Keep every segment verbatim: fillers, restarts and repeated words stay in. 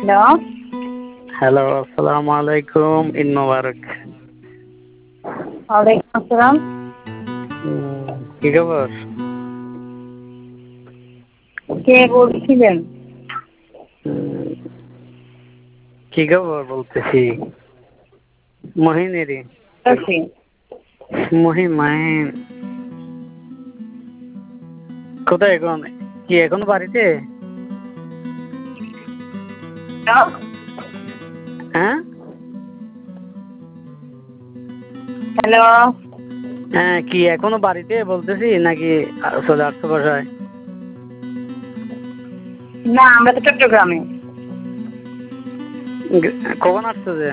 Hello hello, আসসালামু আলাইকুম, ঈদ মোবারক। ওয়ালাইকুম আসসালাম। উম, কি খবর? কে বলছিলেন? উম, কি খবর বলতেছি মহিনেরই। আছি। মহিন মাহিন কোথায় এখন? কি এখনো বাড়িতে? হ্যালো হ্যাঁ হ্যালো হ্যাঁ কি এখনো বাড়িতে বলতেছি নাকি চলে আসছো বাসায়? না, আমরা তো চট্টগ্রামে। গ- কখন আসছো যে?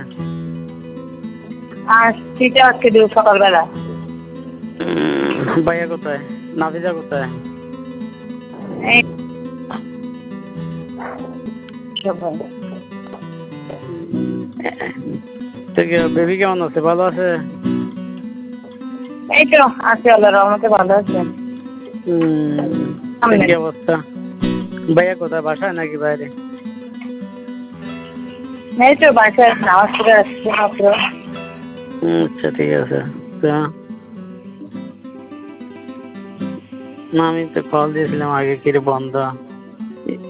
আসছি তো আজকে দিন সকালবেলা। উম, ভাইয়া কোথায়? নাফিজা কোথায়? এই সবাই। তো বেবি কেমন আছে? ভালো আছে? এই তো আছে, আল্লাহর রহমতে ভালো আছে। উম, তো সামনে কি অবস্থা? ভাইয়া কোথায়, বাসায় নাকি বাইরে? এই তো বাসায় নামাজ পড়ে আসছি মাত্র। উম, আচ্ছা ঠিক আছে। তো না, আমি তো কল দিয়েছিলাম আগে, কি রে বন্ধ।